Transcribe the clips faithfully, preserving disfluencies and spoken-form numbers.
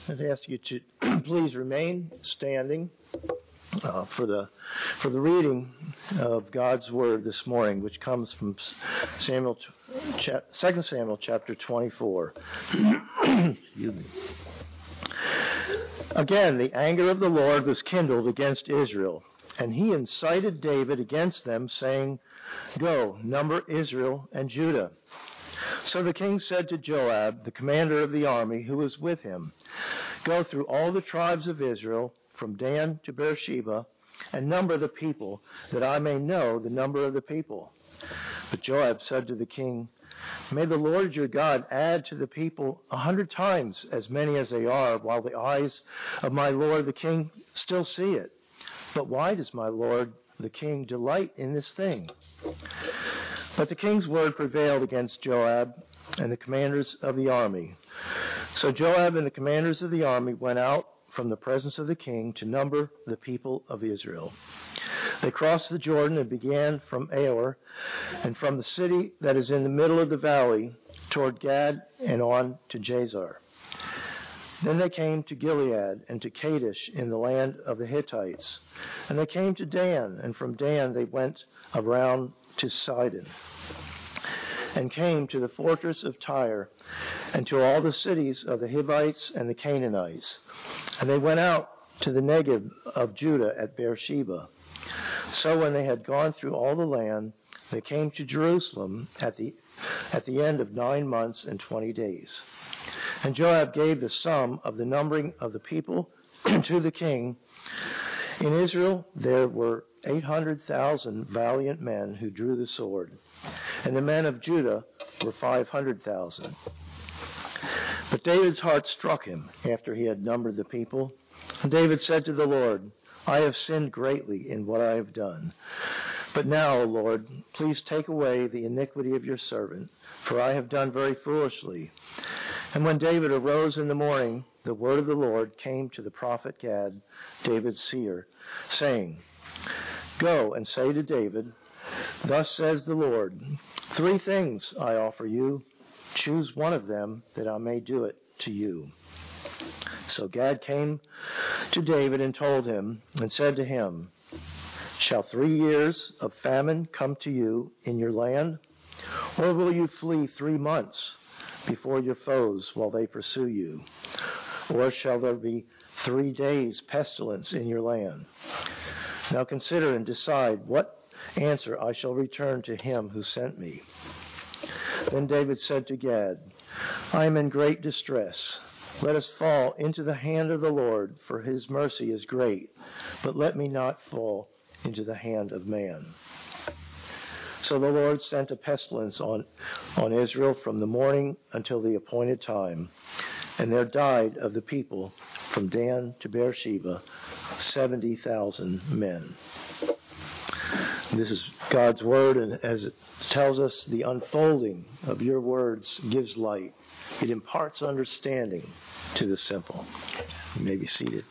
I'd ask you to please remain standing uh, for the for the reading of God's Word this morning, which comes from Samuel, cha- Second Samuel chapter twenty-four. Excuse me. Again, the anger of the Lord was kindled against Israel, and he incited David against them, saying, "Go, number Israel and Judah." So the king said to Joab, the commander of the army, who was with him, "Go through all the tribes of Israel, from Dan to Beersheba, and number the people, that I may know the number of the people." But Joab said to the king, "May the Lord your God add to the people a hundred times as many as they are, while the eyes of my lord the king still see it. But why does my lord the king delight in this thing?" But the king's word prevailed against Joab and the commanders of the army. So Joab and the commanders of the army went out from the presence of the king to number the people of Israel. They crossed the Jordan and began from Aor, and from the city that is in the middle of the valley toward Gad and on to Jazer. Then they came to Gilead and to Kadesh in the land of the Hittites. And they came to Dan, and from Dan they went around to Sidon, and came to the fortress of Tyre, and to all the cities of the Hivites and the Canaanites. And they went out to the Negev of Judah at Beersheba. So when they had gone through all the land, they came to Jerusalem at the at the end of nine months and twenty days. And Joab gave the sum of the numbering of the people to the king. In Israel there were eight hundred thousand valiant men who drew the sword, and the men of Judah were five hundred thousand. But David's heart struck him after he had numbered the people. And David said to the Lord, "I have sinned greatly in what I have done. But now, O Lord, please take away the iniquity of your servant, for I have done very foolishly." And when David arose in the morning, the word of the Lord came to the prophet Gad, David's seer, saying, "Go and say to David, thus says the Lord, three things I offer you. Choose one of them, that I may do it to you." So Gad came to David and told him, and said to him, "Shall three years of famine come to you in your land? Or will you flee three months before your foes while they pursue you? Or shall there be three days pestilence in your land? Now consider and decide what answer I shall return to him who sent me." Then David said to Gad, "I am in great distress. Let us fall into the hand of the Lord, for his mercy is great, but let me not fall into the hand of man." So the Lord sent a pestilence on, on Israel from the morning until the appointed time, and there died of the people from Dan to Beersheba seventy thousand men. This is God's word, and as it tells us, the unfolding of your words gives light. It imparts understanding to the simple. You may be seated.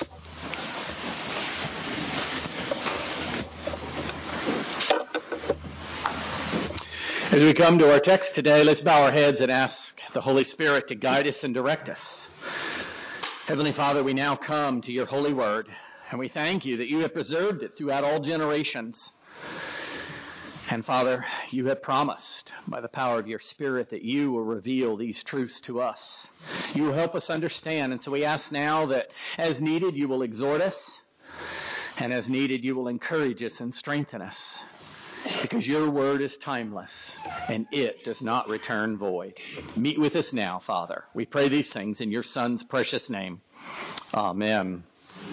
As we come to our text today, let's bow our heads and ask the Holy Spirit to guide us and direct us. Heavenly Father, we now come to your holy word, and we thank you that you have preserved it throughout all generations. And Father, you have promised by the power of your Spirit that you will reveal these truths to us. You will help us understand. And so we ask now that as needed, you will exhort us. And as needed, you will encourage us and strengthen us. Because your word is timeless and it does not return void. Meet with us now, Father. We pray these things in your Son's precious name. Amen.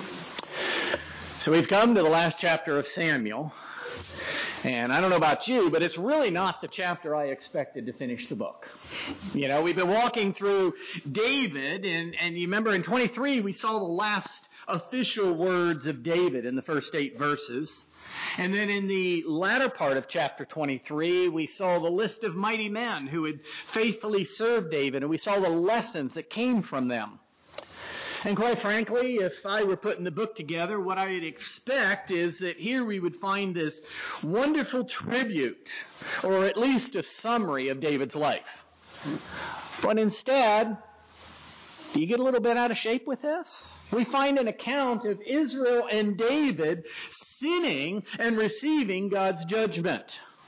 So we've come to the last chapter of Samuel. And I don't know about you, but it's really not the chapter I expected to finish the book. You know, we've been walking through David, and, and you remember in twenty-three we saw the last official words of David in the first eight verses. And then in the latter part of chapter twenty-three, we saw the list of mighty men who had faithfully served David, and we saw the lessons that came from them. And quite frankly, if I were putting the book together, what I'd expect is that here we would find this wonderful tribute, or at least a summary of David's life. But instead, Do you get a little bit out of shape with this? We find an account of Israel and David sinning and receiving God's judgment.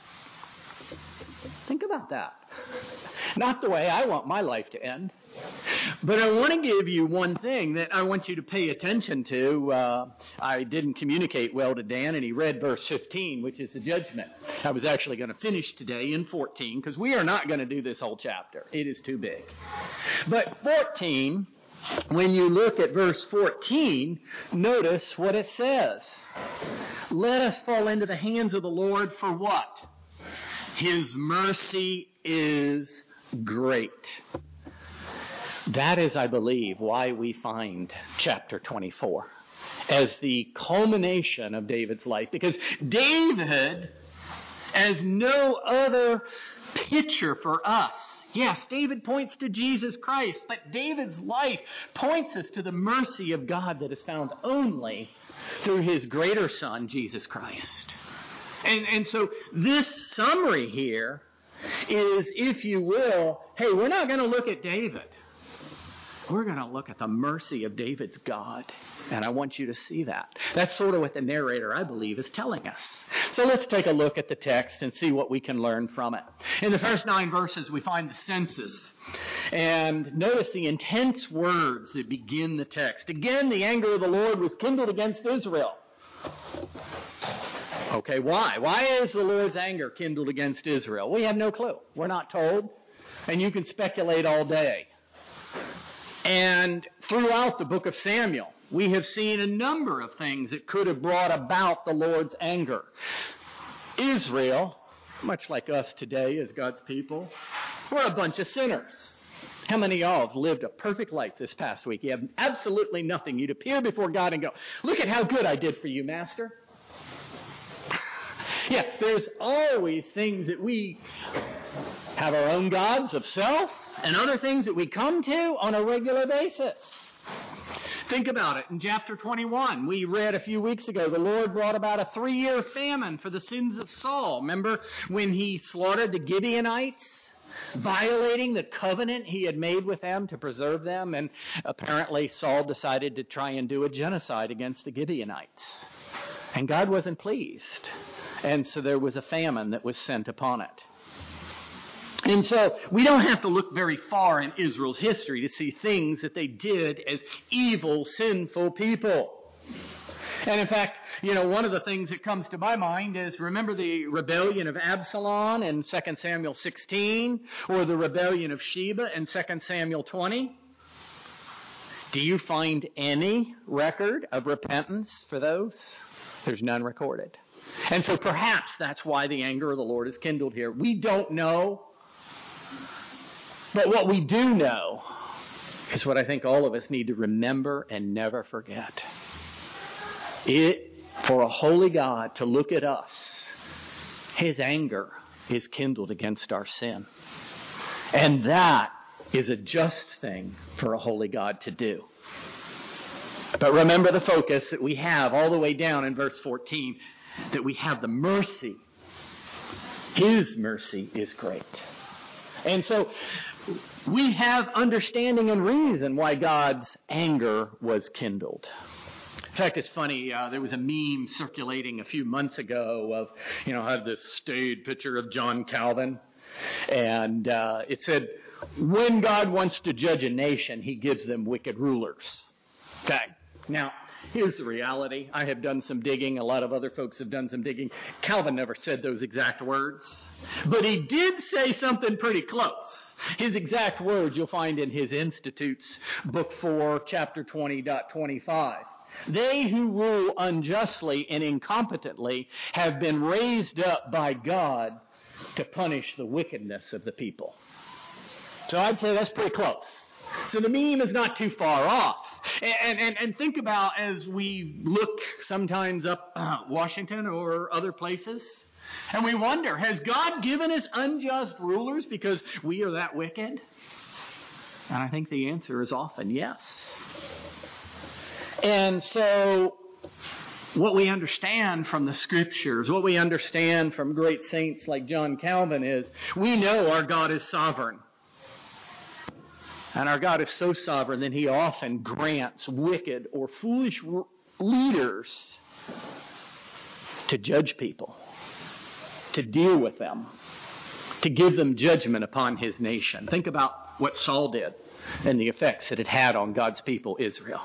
Think about that. Not the way I want my life to end. But I want to give you one thing that I want you to pay attention to. Uh, I didn't communicate well to Dan, and he read verse fifteen, which is the judgment. I was actually going to finish today in fourteen, because we are not going to do this whole chapter. It is too big. But fourteen, when you look at verse fourteen, notice what it says. Let us fall into the hands of the Lord for what? His mercy is great. That is, I believe, why we find chapter twenty-four as the culmination of David's life. Because David, as no other picture for us, yes, David points to Jesus Christ, but David's life points us to the mercy of God that is found only through his greater Son, Jesus Christ. And, and so this summary here is, if you will, hey, we're not going to look at David. We're going to look at the mercy of David's God. And I want you to see that. That's sort of what the narrator, I believe, is telling us. So let's take a look at the text and see what we can learn from it. In the first nine verses, we find the census. And notice the intense words that begin the text. Again, the anger of the Lord was kindled against Israel. Okay, why? Why is the Lord's anger kindled against Israel? We have no clue. We're not told. And you can speculate all day. And throughout the book of Samuel, we have seen a number of things that could have brought about the Lord's anger. Israel, much like us today as God's people, we're a bunch of sinners. How many of y'all have lived a perfect life this past week? You have absolutely nothing. You'd appear before God and go, look at how good I did for you, Master. Yeah, there's always things that we have our own gods of self and other things that we come to on a regular basis. Think about it. In chapter twenty-one, we read a few weeks ago, the Lord brought about a three-year famine for the sins of Saul. Remember when he slaughtered the Gibeonites, violating the covenant he had made with them to preserve them? And apparently Saul decided to try and do a genocide against the Gibeonites. And God wasn't pleased. And so there was a famine that was sent upon it. And so we don't have to look very far in Israel's history to see things that they did as evil, sinful people. And in fact, you know, one of the things that comes to my mind is, remember the rebellion of Absalom in Second Samuel sixteen, or the rebellion of Sheba in Second Samuel twenty? Do you find any record of repentance for those? There's none recorded. And so perhaps that's why the anger of the Lord is kindled here. We don't know. But what we do know is what I think all of us need to remember and never forget. It, for a holy God to look at us, his anger is kindled against our sin. And that is a just thing for a holy God to do. But remember the focus that we have all the way down in verse fourteen, that we have the mercy. His mercy is great. And so we have understanding and reason why God's anger was kindled. In fact, it's funny, uh, there was a meme circulating a few months ago of, you know, I had this staid picture of John Calvin. And uh, it said, when God wants to judge a nation, he gives them wicked rulers. Okay. Now, here's the reality. I have done some digging. A lot of other folks have done some digging. Calvin never said those exact words. But he did say something pretty close. His exact words you'll find in his Institutes, Book four, Chapter twenty, twenty-five. They who rule unjustly and incompetently have been raised up by God to punish the wickedness of the people. So I'd say that's pretty close. So the meme is not too far off. And, and, and think about, as we look sometimes up uh, Washington or other places, and we wonder, has God given us unjust rulers because we are that wicked? And I think the answer is often yes. And so what we understand from the Scriptures, what we understand from great saints like John Calvin is, we know our God is sovereign. And our God is so sovereign that he often grants wicked or foolish leaders to judge people, to deal with them, to give them judgment upon his nation. Think about what Saul did and the effects that it had on God's people, Israel.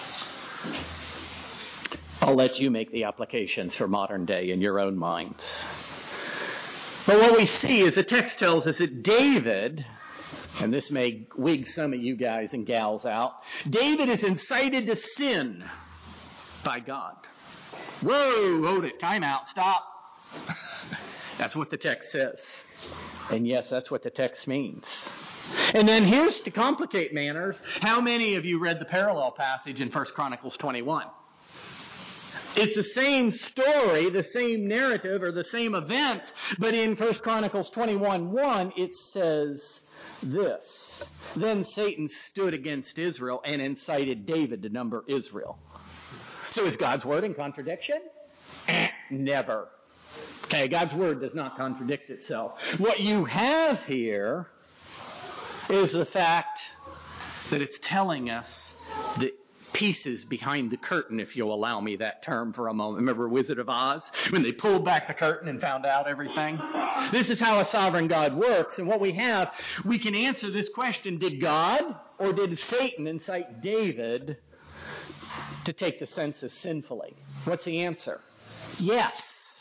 I'll let you make the applications for modern day in your own minds. But what we see is the text tells us that David, and this may wig some of you guys and gals out, David is incited to sin by God. Whoa, hold it, time out, stop. That's what the text says. And yes, that's what the text means. And then here's to complicate matters. How many of you read the parallel passage in First Chronicles twenty-one? It's the same story, the same narrative, or the same events, but in First Chronicles twenty-one one, it says this. Then Satan stood against Israel and incited David to number Israel. So is God's word in contradiction? Never. Okay, God's word does not contradict itself. What you have here is the fact that it's telling us the pieces behind the curtain, if you'll allow me that term for a moment. Remember Wizard of Oz? When they pulled back the curtain and found out everything? This is how a sovereign God works. And what we have, we can answer this question, did God or did Satan incite David to take the census sinfully? What's the answer? Yes.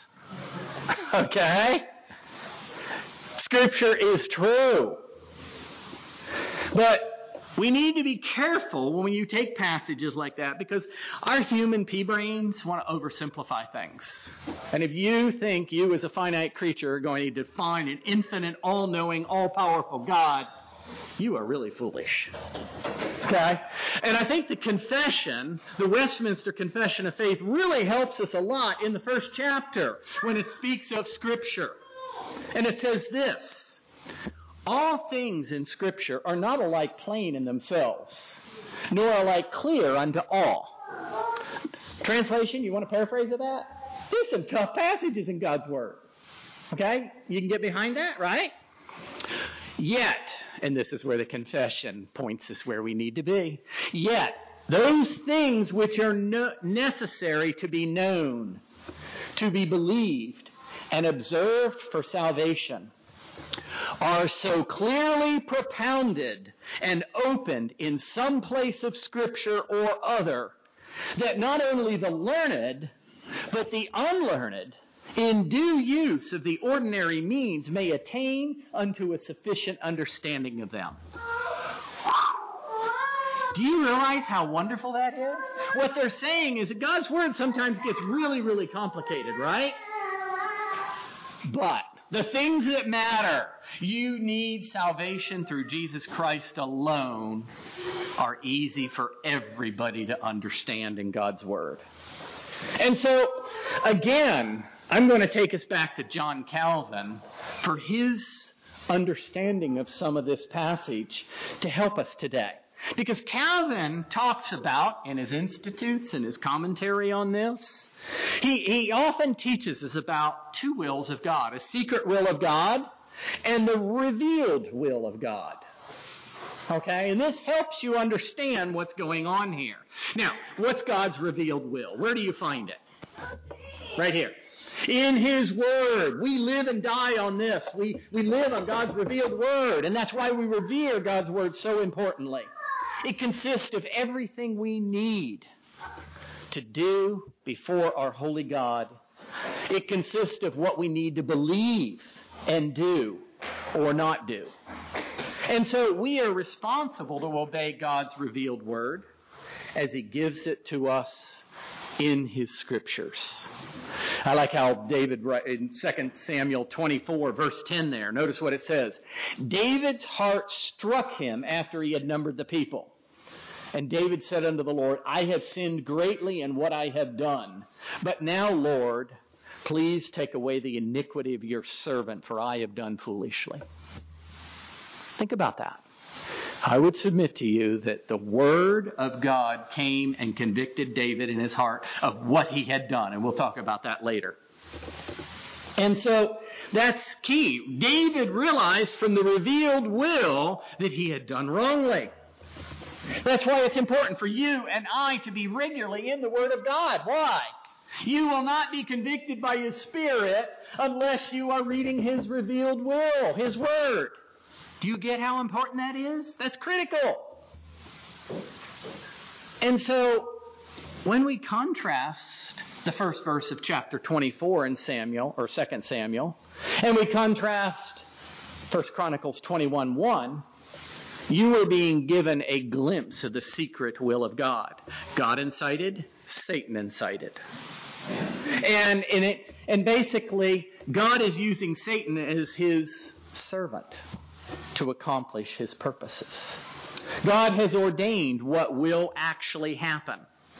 Okay? Scripture is true. But we need to be careful when you take passages like that, because our human pea brains want to oversimplify things. And if you think you as a finite creature are going to define an infinite, all-knowing, all-powerful God, you are really foolish. Okay? And I think the confession, the Westminster Confession of Faith, really helps us a lot in the first chapter when it speaks of Scripture. And it says this: all things in Scripture are not alike plain in themselves, nor alike clear unto all. Translation, you want to paraphrase of that? There's some tough passages in God's Word. Okay? You can get behind that, right? Yet, and this is where the confession points us where we need to be, yet those things which are no- necessary to be known, to be believed, and observed for salvation are so clearly propounded and opened in some place of Scripture or other that not only the learned, but the unlearned, in due use of the ordinary means, may attain unto a sufficient understanding of them. Do you realize how wonderful that is? What they're saying is that God's Word sometimes gets really, really complicated, right? But the things that matter, you need salvation through Jesus Christ alone, are easy for everybody to understand in God's Word. And so, again, I'm going to take us back to John Calvin for his understanding of some of this passage to help us today. Because Calvin talks about, in his Institutes and his commentary on this, he, he often teaches us about two wills of God, a secret will of God and the revealed will of God. Okay, and this helps you understand what's going on here. Now, what's God's revealed will? Where do you find it? Right here. In His Word. We live and die on this. We, we live on God's revealed Word, and that's why we revere God's Word so importantly. It consists of everything we need to do before our holy God. It consists of what we need to believe and do or not do. And so we are responsible to obey God's revealed Word as He gives it to us in His Scriptures. I like how David, in Second Samuel twenty-four, verse ten there, notice what it says. David's heart struck him after he had numbered the people. And David said unto the Lord, I have sinned greatly in what I have done. But now, Lord, please take away the iniquity of your servant, for I have done foolishly. Think about that. I would submit to you that the Word of God came and convicted David in his heart of what he had done. And we'll talk about that later. And so That's key. David realized from the revealed will that he had done wrongly. That's why it's important for you and I to be regularly in the Word of God. Why? You will not be convicted by His Spirit unless you are reading His revealed will, His Word. Do you get how important that is? That's critical. And so, when we contrast the first verse of chapter twenty-four in Samuel, or Second Samuel, and we contrast First Chronicles twenty-one one, you are being given a glimpse of the secret will of God. God incited, Satan incited. And in it, and basically, God is using Satan as His servant to accomplish His purposes. God has ordained what will actually happen.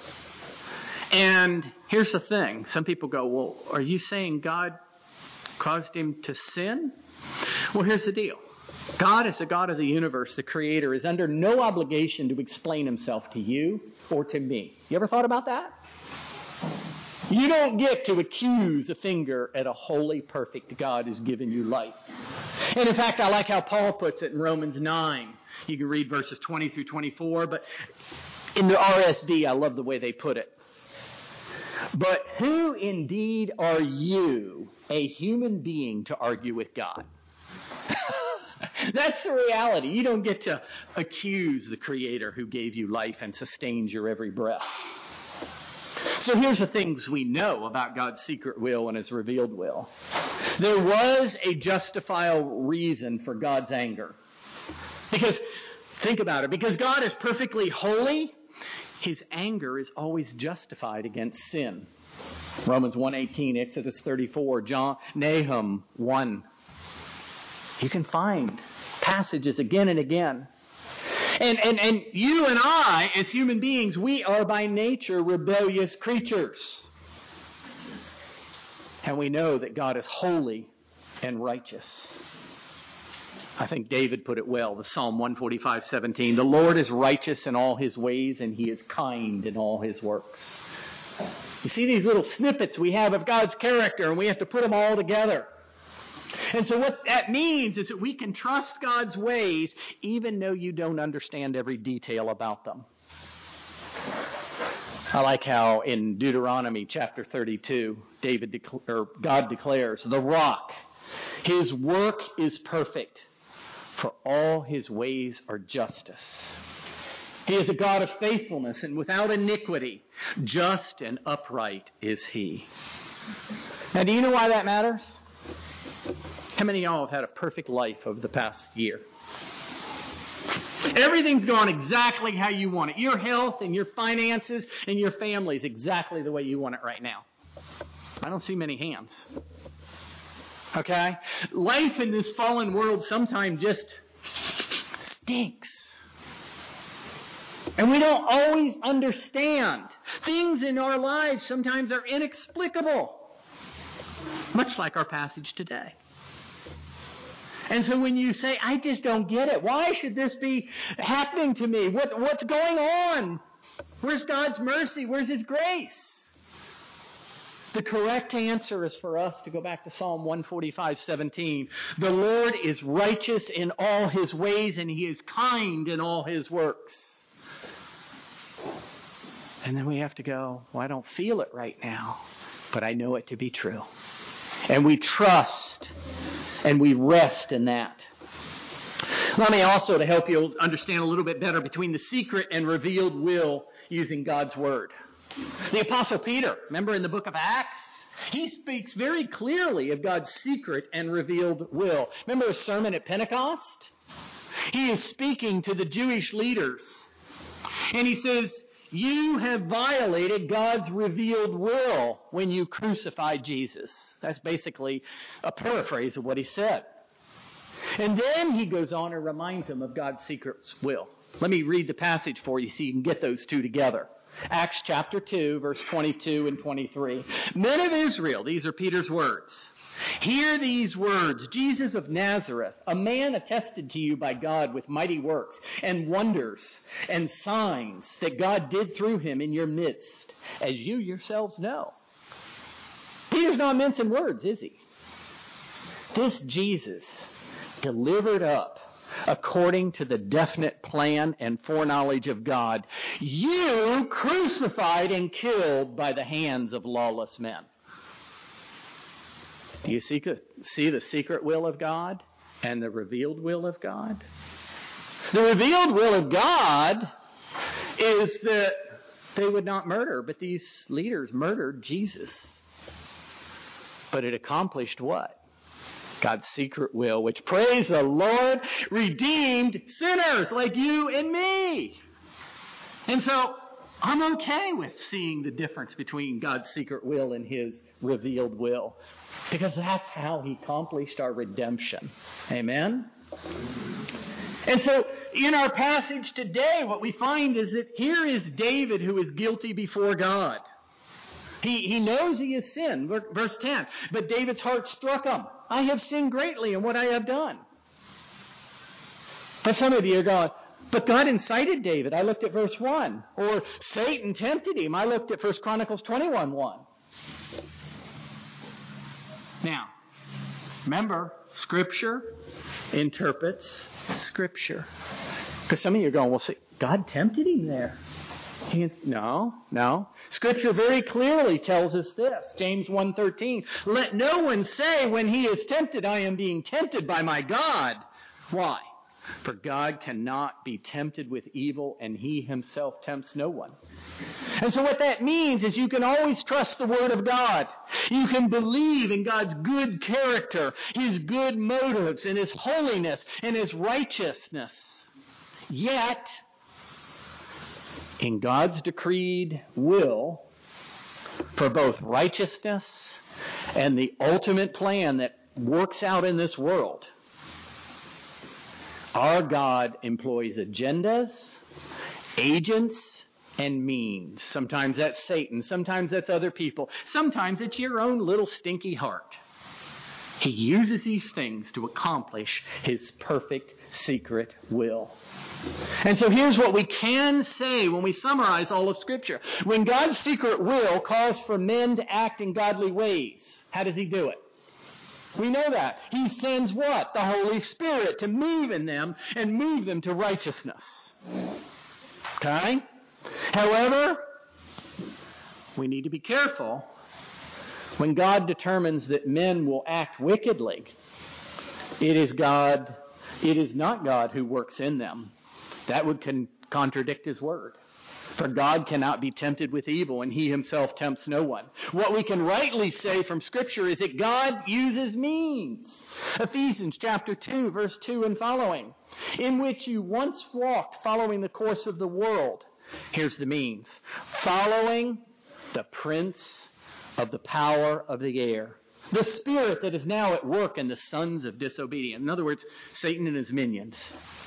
And here's the thing. Some people go, well, are you saying God caused him to sin? Well, here's the deal. God is the God of the universe, the Creator, is under no obligation to explain Himself to you or to me. You ever thought about that? You don't get to accuse a finger at a holy, perfect God who's given you life. And in fact, I like how Paul puts it in Romans nine. You can read verses twenty through twenty-four, but in the R S V, I love the way they put it. But who indeed are you, a human being, to argue with God? That's the reality. You don't get to accuse the Creator who gave you life and sustains your every breath. So here's the things we know about God's secret will and His revealed will. There was a justifiable reason for God's anger. Because, think about it, because God is perfectly holy, His anger is always justified against sin. Romans one eighteen, Exodus thirty-four, John, Nahum one. You can find passages again and again. And, and, and you and I, as human beings, we are by nature rebellious creatures. And we know that God is holy and righteous. I think David put it well, the Psalm one forty-five seventeen. The Lord is righteous in all His ways, and He is kind in all His works. You see these little snippets we have of God's character, and we have to put them all together. And so what that means is that we can trust God's ways even though you don't understand every detail about them. I like how in Deuteronomy chapter thirty-two, David dec- or God declares, the rock, His work is perfect, for all His ways are justice. He is a God of faithfulness and without iniquity. Just and upright is He. Now, do you know why that matters? How many of y'all have had a perfect life over the past year? Everything's gone exactly how you want it. Your health and your finances and your family is exactly the way you want it right now. I don't see many hands. Okay? Life in this fallen world sometimes just stinks. And we don't always understand. Things in our lives sometimes are inexplicable. Much like our passage today. And so when you say, I just don't get it. Why should this be happening to me? What, what's going on? Where's God's mercy? Where's His grace? The correct answer is for us to go back to Psalm one forty-five seventeen. The Lord is righteous in all His ways, and He is kind in all His works. And then we have to go, well, I don't feel it right now, but I know it to be true. And we trust and we rest in that. Let me also, to help you understand a little bit better between the secret and revealed will using God's Word. The Apostle Peter, remember in the book of Acts? He speaks very clearly of God's secret and revealed will. Remember his sermon at Pentecost? He is speaking to the Jewish leaders. And he says, you have violated God's revealed will when you crucified Jesus. That's basically a paraphrase of what he said. And then he goes on and reminds them of God's secret will. Let me read the passage for you so you can get those two together. Acts chapter two, verse twenty-two and twenty-three. Men of Israel, these are Peter's words. Hear these words, Jesus of Nazareth, a man attested to you by God with mighty works and wonders and signs that God did through him in your midst, as you yourselves know. Peter's not mincing words, is he? This Jesus delivered up according to the definite plan and foreknowledge of God, you crucified and killed by the hands of lawless men. Do you see, see the secret will of God and the revealed will of God? The revealed will of God is that they would not murder, but these leaders murdered Jesus. But it accomplished what? God's secret will, which, praise the Lord, redeemed sinners like you and me. And so I'm okay with seeing the difference between God's secret will and His revealed will, because that's how He accomplished our redemption. Amen? And so in our passage today, what we find is that here is David who is guilty before God. He, he knows he has sinned. Verse ten. But David's heart struck him. I have sinned greatly in what I have done. But some of you are going, but God incited David. I looked at verse one. Or Satan tempted him. I looked at First Chronicles twenty-one one. Now, remember, Scripture interprets Scripture. Because some of you are going, well, see, God tempted him there. He, no, no. Scripture very clearly tells us this. James one thirteen. Let no one say when he is tempted, I am being tempted by my God. Why? For God cannot be tempted with evil, and He Himself tempts no one. And so what that means is you can always trust the Word of God. You can believe in God's good character, His good motives, and His holiness, and His righteousness. Yet, in God's decreed will for both righteousness and the ultimate plan that works out in this world, our God employs agendas, agents, and means. Sometimes that's Satan. Sometimes that's other people. Sometimes it's your own little stinky heart. He uses these things to accomplish His perfect secret will. And so here's what we can say when we summarize all of Scripture. When God's secret will calls for men to act in godly ways, how does He do it? We know that. He sends what? The Holy Spirit to move in them and move them to righteousness. Okay? However, we need to be careful. When God determines that men will act wickedly, it is God, it is not God who works in them. That would con- contradict His word. For God cannot be tempted with evil, and He Himself tempts no one. What we can rightly say from Scripture is that God uses means. Ephesians chapter two, verse two and following. In which you once walked following the course of the world. Here's the means. Following the prince of the power of the air. The spirit that is now at work in the sons of disobedience. In other words, Satan and his minions.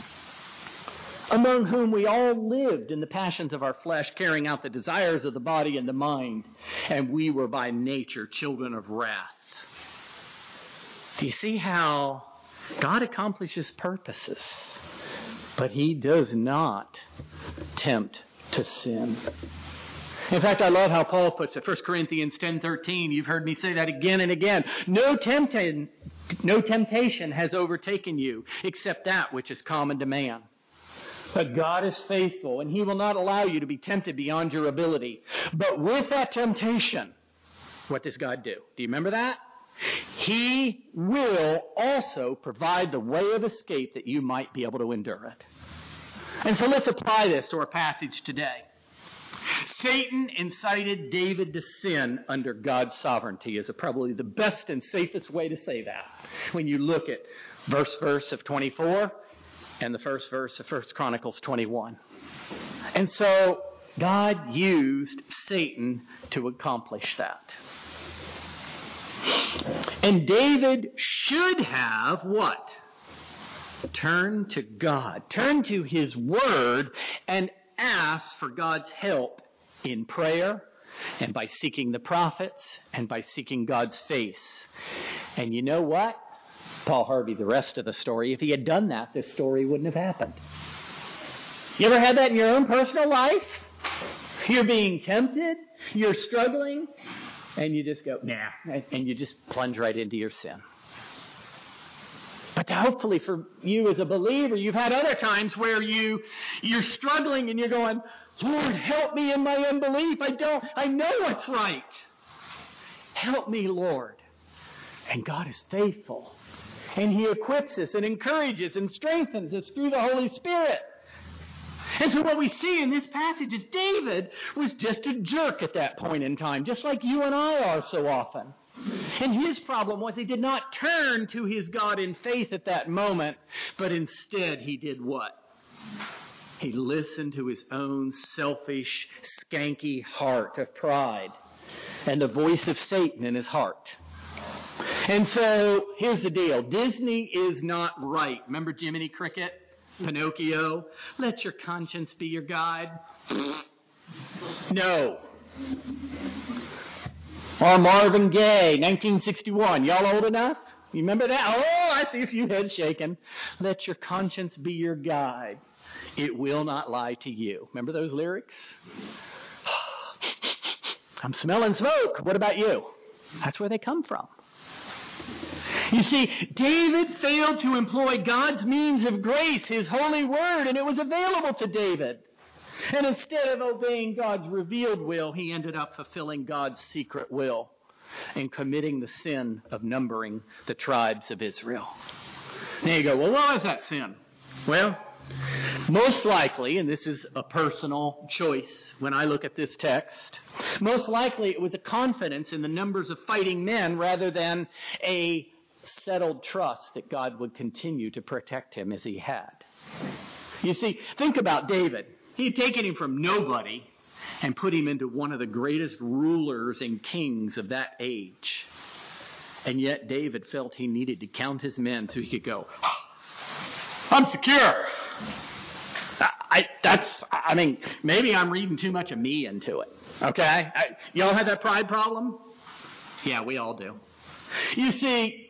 Among whom we all lived in the passions of our flesh, carrying out the desires of the body and the mind, and we were by nature children of wrath. Do you see how God accomplishes purposes, but He does not tempt to sin? In fact, I love how Paul puts it. First Corinthians ten thirteen. You've heard me say that again and again. No temptation, no temptation has overtaken you except that which is common to man. But God is faithful, and He will not allow you to be tempted beyond your ability. But with that temptation, what does God do? Do you remember that? He will also provide the way of escape that you might be able to endure it. And so let's apply this to our passage today. Satan incited David to sin under God's sovereignty is probably the best and safest way to say that. When you look at verse verse of twenty-four and the first verse of First Chronicles twenty-one. And so God used Satan to accomplish that. And David should have what? Turned to God. Turned to His Word and asked for God's help in prayer and by seeking the prophets and by seeking God's face. And you know what? Paul Harvey, the rest of the story, if he had done that, this story wouldn't have happened. You ever had that in your own personal life? You're being tempted, you're struggling, and you just go, nah, and you just plunge right into your sin. But hopefully for you as a believer, you've had other times where you, you're struggling and you're going, Lord, help me in my unbelief. I don't, I know what's right. Help me, Lord. And God is faithful. And He equips us and encourages and strengthens us through the Holy Spirit. And so what we see in this passage is David was just a jerk at that point in time, just like you and I are so often. And his problem was he did not turn to his God in faith at that moment, but instead he did what? He listened to his own selfish, skanky heart of pride and the voice of Satan in his heart. And so here's the deal. Disney is not right. Remember Jiminy Cricket? Pinocchio? Let your conscience be your guide. No. Or Marvin Gaye, nineteen sixty-one. Y'all old enough? You remember that? Oh, I see a few heads shaking. Let your conscience be your guide. It will not lie to you. Remember those lyrics? I'm smelling smoke. What about you? That's where they come from. You see, David failed to employ God's means of grace, His holy word, and it was available to David. And instead of obeying God's revealed will, he ended up fulfilling God's secret will and committing the sin of numbering the tribes of Israel. Now you go, well, what was that sin? Well, most likely, and this is a personal choice when I look at this text, most likely it was a confidence in the numbers of fighting men rather than a settled trust that God would continue to protect him as He had. You see, think about David. He had taken him from nobody and put him into one of the greatest rulers and kings of that age. And yet David felt he needed to count his men so he could go, I'm secure. I, that's, I mean, maybe I'm reading too much of me into it. Okay? I, y'all have that pride problem? Yeah, we all do. You see,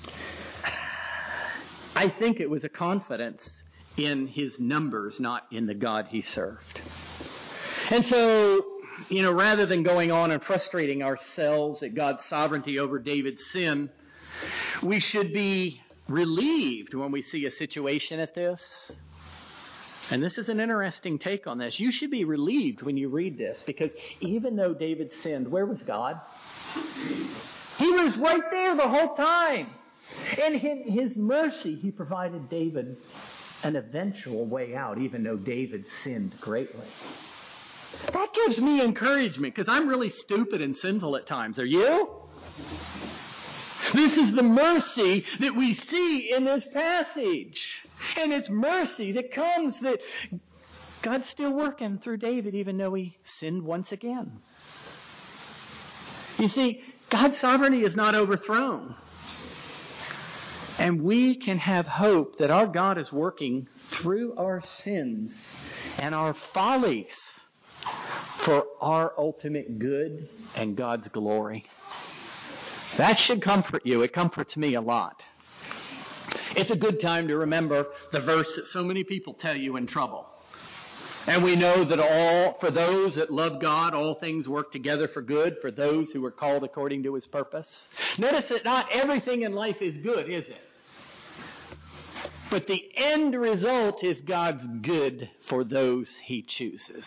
I think it was a confidence in his numbers, not in the God he served. And so, you know, rather than going on and frustrating ourselves at God's sovereignty over David's sin, we should be relieved when we see a situation at this. And this is an interesting take on this. You should be relieved when you read this, because even though David sinned, where was God? He was right there the whole time. And in His mercy, He provided David an eventual way out, even though David sinned greatly. That gives me encouragement, because I'm really stupid and sinful at times. Are you? This is the mercy that we see in this passage. And it's mercy that comes that God's still working through David, even though he sinned once again. You see, God's sovereignty is not overthrown. And we can have hope that our God is working through our sins and our follies for our ultimate good and God's glory. That should comfort you. It comforts me a lot. It's a good time to remember the verse that so many people tell you in trouble. And we know that all, for those that love God, all things work together for good, for those who are called according to His purpose. Notice that not everything in life is good, is it? But the end result is God's good for those He chooses.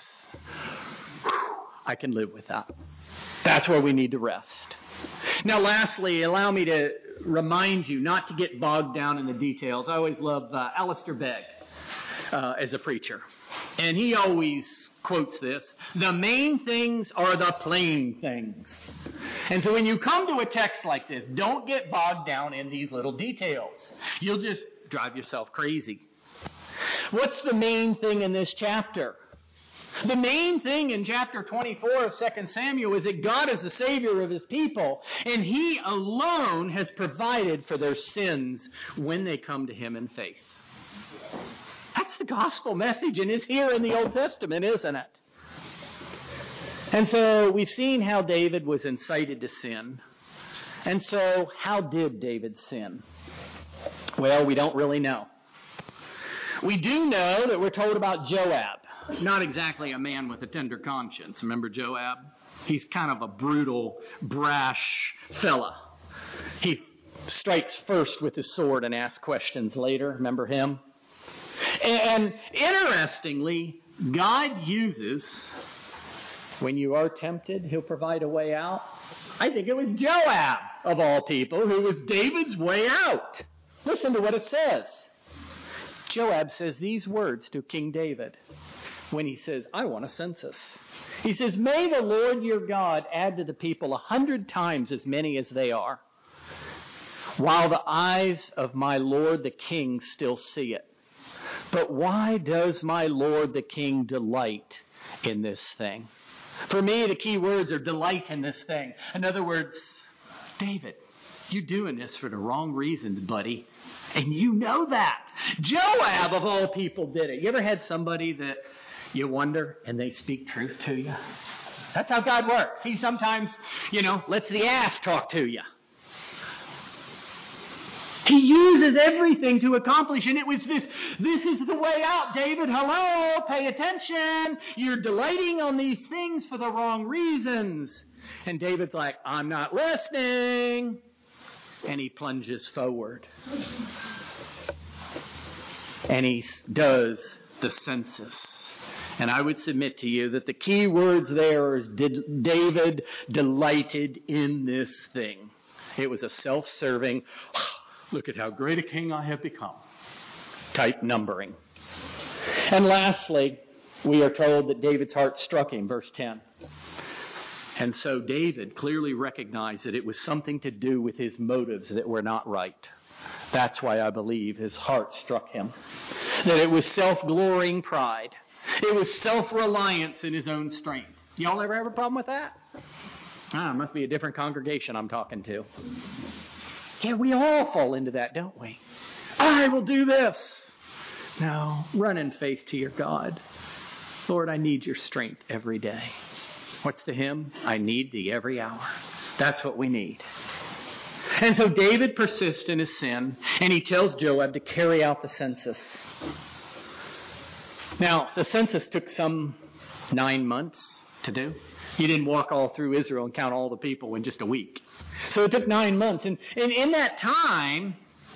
I can live with that. That's where we need to rest. Now, lastly, allow me to remind you not to get bogged down in the details. I always love uh, Alistair Begg uh, as a preacher. And he always quotes this, the main things are the plain things. And so when you come to a text like this, don't get bogged down in these little details. You'll just drive yourself crazy. What's the main thing in this chapter? The main thing in chapter twenty-four of Second Samuel is that God is the Savior of His people, and He alone has provided for their sins when they come to Him in faith. That's the gospel message, and it's here in the Old Testament, isn't it? And so we've seen how David was incited to sin. And so how did David sin? Well, we don't really know. We do know that we're told about Joab. Not exactly a man with a tender conscience. Remember Joab? He's kind of a brutal, brash fella. He strikes first with his sword and asks questions later. Remember him? And interestingly, God uses, when you are tempted, he'll provide a way out. I think it was Joab, of all people, who was David's way out. Listen to what it says. Joab says these words to King David when he says, I want a census. He says, may the Lord your God add to the people a hundred times as many as they are, while the eyes of my Lord the king still see it. But why does my Lord the king delight in this thing? For me, the key words are delight in this thing. In other words, David, you're doing this for the wrong reasons, buddy. And you know that. Joab, of all people, did it. You ever had somebody that you wonder and they speak truth to you? That's how God works. He sometimes, you know, lets the ass talk to you. He uses everything to accomplish, and it was this, this is the way out, David. Hello, pay attention. You're delighting on these things for the wrong reasons. And David's like, I'm not listening. And he plunges forward. And he does the census. And I would submit to you that the key words there is did David delighted in this thing. It was a self-serving, look at how great a king I have become type numbering. And lastly, we are told that David's heart struck him, verse ten. And so David clearly recognized that it was something to do with his motives that were not right. That's why I believe his heart struck him. That it was self-glorying pride. It was self-reliance in his own strength. Y'all ever have a problem with that? Ah, it must be a different congregation I'm talking to. Yeah, we all fall into that, don't we? I will do this. No, run in faith to your God. Lord, I need your strength every day. What's the hymn? I need thee every hour. That's what we need. And so David persists in his sin, and he tells Joab to carry out the census. Now, the census took some nine months to do. You didn't walk all through Israel and count all the people in just a week. So it took nine months. And, and in that time,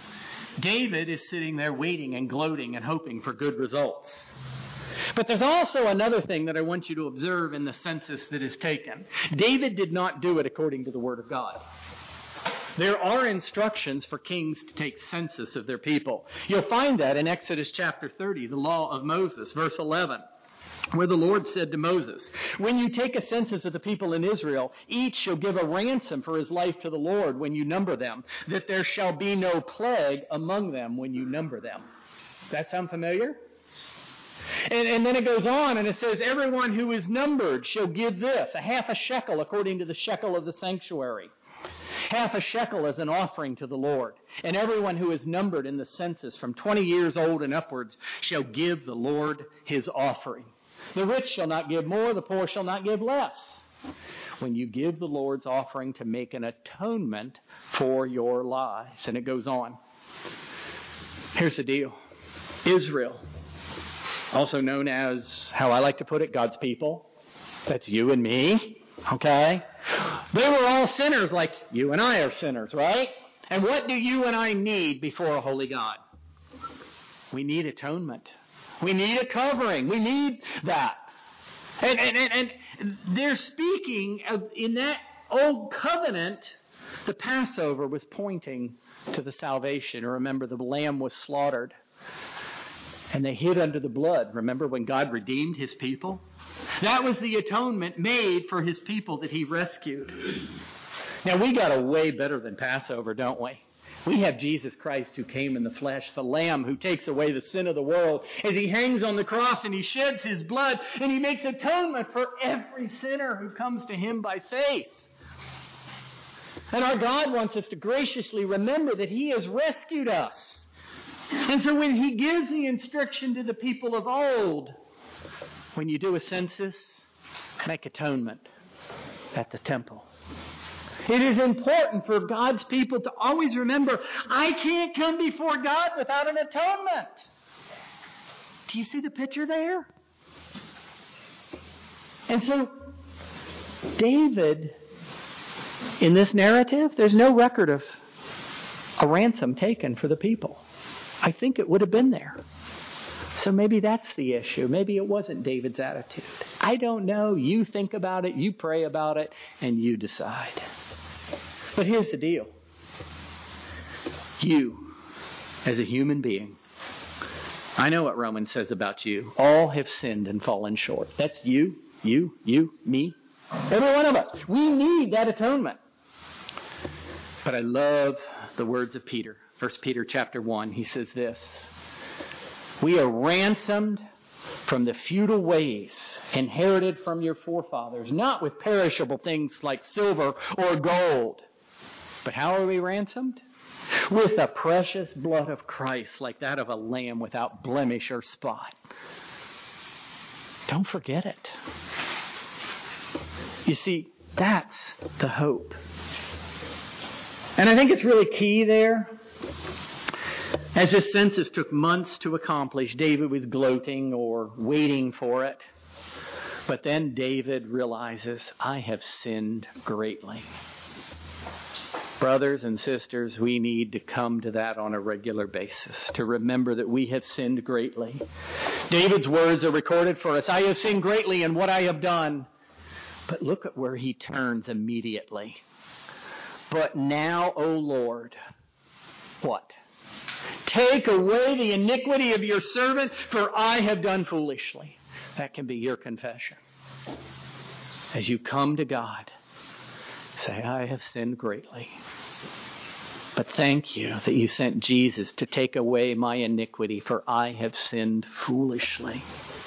David is sitting there waiting and gloating and hoping for good results. But there's also another thing that I want you to observe in the census that is taken. David did not do it according to the Word of God. There are instructions for kings to take census of their people. You'll find that in Exodus chapter thirty, the law of Moses, verse eleven, where the Lord said to Moses, when you take a census of the people in Israel, each shall give a ransom for his life to the Lord when you number them, that there shall be no plague among them when you number them. Does that sound familiar? And, and then it goes on and it says, everyone who is numbered shall give this, a half a shekel according to the shekel of the sanctuary. Half a shekel as an offering to the Lord. And everyone who is numbered in the census from twenty years old and upwards shall give the Lord his offering. The rich shall not give more, the poor shall not give less. When you give the Lord's offering to make an atonement for your lives. And it goes on. Here's the deal. Israel, also known as, how I like to put it, God's people. That's you and me. Okay? They were all sinners like you and I are sinners, right? And what do you and I need before a holy God? We need atonement. We need a covering. We need that. And, and, and, and they're speaking of, in that old covenant, the Passover was pointing to the salvation. Remember, the lamb was slaughtered. And they hid under the blood. Remember when God redeemed his people? That was the atonement made for his people that he rescued. Now, we got a way better than Passover, don't we? We have Jesus Christ who came in the flesh, the Lamb who takes away the sin of the world. As he hangs on the cross and he sheds his blood and he makes atonement for every sinner who comes to him by faith. And our God wants us to graciously remember that he has rescued us. And so when he gives the instruction to the people of old, when you do a census, make atonement at the temple. It is important for God's people to always remember, I can't come before God without an atonement. Do you see the picture there? And so, David, in this narrative, there's no record of a ransom taken for the people. I think it would have been there. So maybe that's the issue. Maybe it wasn't David's attitude. I don't know. You think about it, you pray about it, and you decide. But here's the deal. You, as a human being, I know what Romans says about you. All have sinned and fallen short. That's you, you, you, me, every one of us. We need that atonement. But I love the words of Peter. First Peter chapter one, he says this. We are ransomed from the futile ways inherited from your forefathers, not with perishable things like silver or gold. But how are we ransomed? With the precious blood of Christ, like that of a lamb without blemish or spot. Don't forget it. You see, that's the hope. And I think it's really key there. As this census took months to accomplish, David was gloating or waiting for it. But then David realizes, I have sinned greatly. Brothers and sisters, we need to come to that on a regular basis, to remember that we have sinned greatly. David's words are recorded for us. I have sinned greatly in what I have done. But look at where he turns immediately. But now, O Lord, what? Take away the iniquity of your servant, for I have done foolishly. That can be your confession. As you come to God, say, I have sinned greatly. But thank you that you sent Jesus to take away my iniquity, for I have sinned foolishly.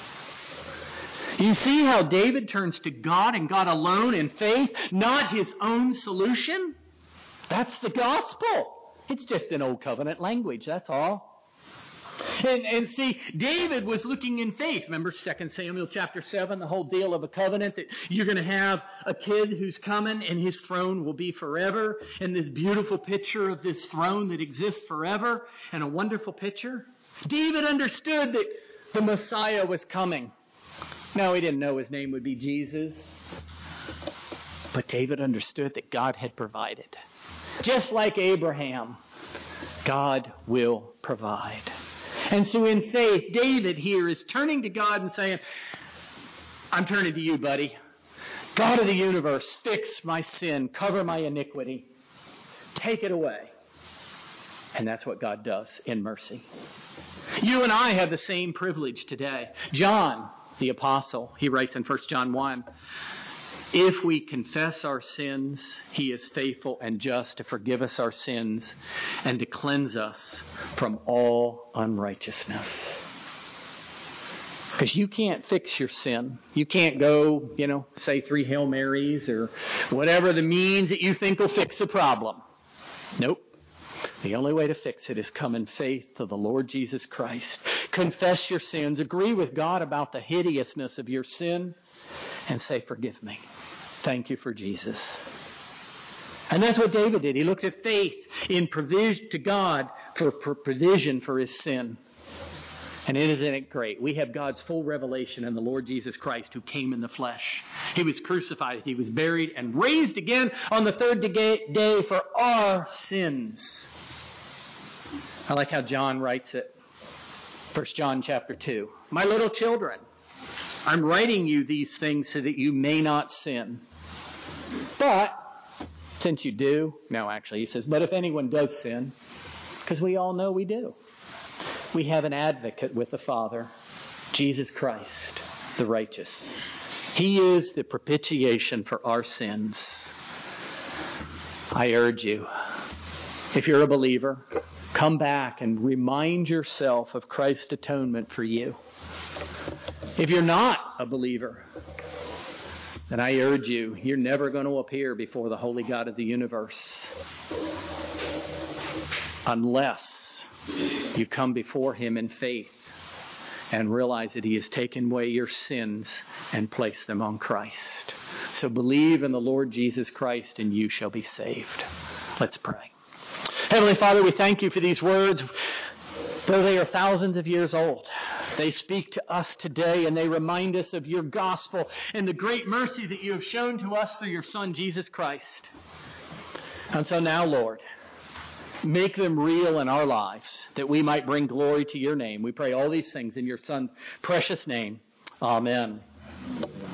You see how David turns to God and God alone in faith, not his own solution? That's the gospel. It's just an old covenant language, that's all. And, and see, David was looking in faith. Remember Second Samuel chapter seven, the whole deal of a covenant that you're going to have a kid who's coming and his throne will be forever. And this beautiful picture of this throne that exists forever and a wonderful picture. David understood that the Messiah was coming. No, he didn't know his name would be Jesus. But David understood that God had provided. Just like Abraham, God will provide. And so in faith, David here is turning to God and saying, I'm turning to you, buddy. God of the universe, fix my sin, cover my iniquity, take it away. And that's what God does in mercy. You and I have the same privilege today. John, the apostle, he writes in First John one, if we confess our sins, he is faithful and just to forgive us our sins and to cleanse us from all unrighteousness. Because you can't fix your sin. You can't go, you know, say three Hail Marys or whatever the means that you think will fix the problem. Nope. The only way to fix it is come in faith to the Lord Jesus Christ. Confess your sins. Agree with God about the hideousness of your sin and say, forgive me. Thank you for Jesus. And that's what David did. He looked at faith in provision to God for provision for his sin. And isn't it great? We have God's full revelation in the Lord Jesus Christ who came in the flesh. He was crucified, he was buried, and raised again on the third day for our sins. I like how John writes it. First John chapter two. My little children, I'm writing you these things so that you may not sin. But, since you do, no, actually, he says, but if anyone does sin, because we all know we do, we have an advocate with the Father, Jesus Christ, the righteous. He is the propitiation for our sins. I urge you, if you're a believer, come back and remind yourself of Christ's atonement for you. If you're not a believer, then I urge you, you're never going to appear before the holy God of the universe unless you come before him in faith and realize that he has taken away your sins and placed them on Christ. So believe in the Lord Jesus Christ and you shall be saved. Let's pray. Heavenly Father, we thank you for these words. Though they are thousands of years old, they speak to us today and they remind us of your gospel and the great mercy that you have shown to us through your Son, Jesus Christ. And so now, Lord, Make them real in our lives, that we might bring glory to your name. We pray all these things in your Son's precious name. Amen.